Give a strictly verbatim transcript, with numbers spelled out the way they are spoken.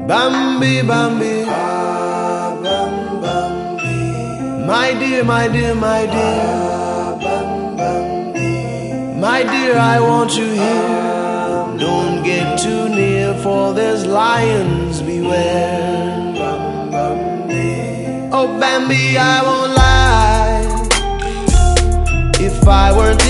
Bambi, Bambi, Ah, bam, Bambi. my dear, my dear, my dear, Ah, bam, Bambi. my dear, I want you here. Don't get too near, for there's lions beware. Bam, Bambi. Oh Bambi, I won't lie. If I weren't